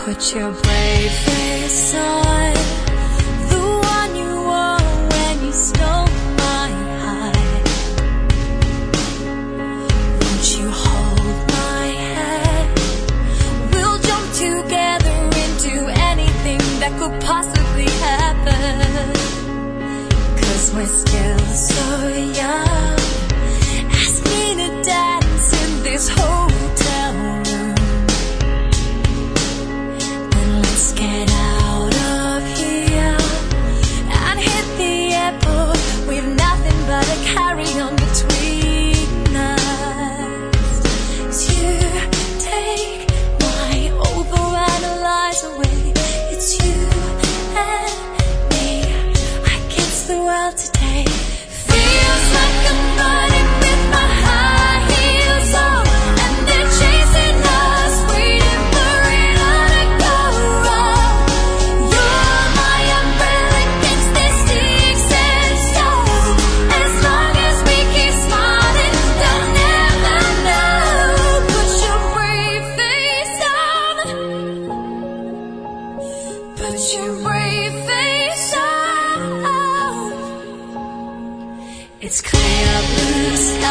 Put your brave face on, the one you wore when you stole my heart. Won't you hold my hand? We'll jump together into anything that could possibly happen. 'Cause we're still so young. Ask me to dance in this hotel room. Then let's get out of here and hit the airport with nothing but a carry-on between us. 'Cause you take my overanalyze away. It's you and me against the world today. Feels like I'm running with my high heels on, and they're chasing us, waiting for it all to go wrong. You're my umbrella against the sticks and stones. As long as we keep smiling, they'll never know. Put your brave face on. Put your brave face on. It's clear blue sky.